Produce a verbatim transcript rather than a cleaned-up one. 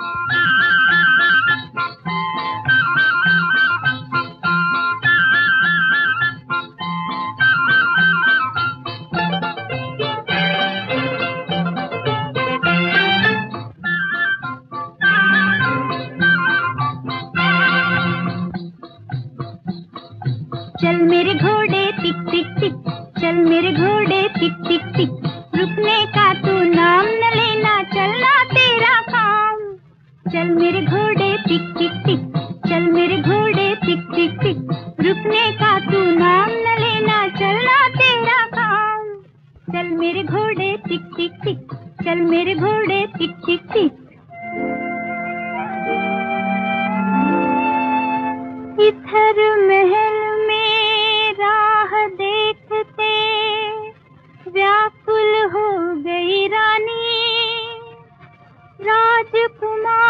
चल मेरे घोड़े टिक टिक टिक, चल मेरे घोड़े टिक टिक टिक, रुकने का तू नाम न लेना, चलना तेरा काम। चल मेरे घोड़े टिक टिक टिक, चल मेरे घोड़े टिक टिक टिक, रुकने का तू नाम न लेना, चलना तेरा काम। चल मेरे घोड़े टिक टिक टिक, चल मेरे घोड़े टिक टिक टिक। इधर महल में राह देखते व्याकुल हो गई रानी, राजकुमार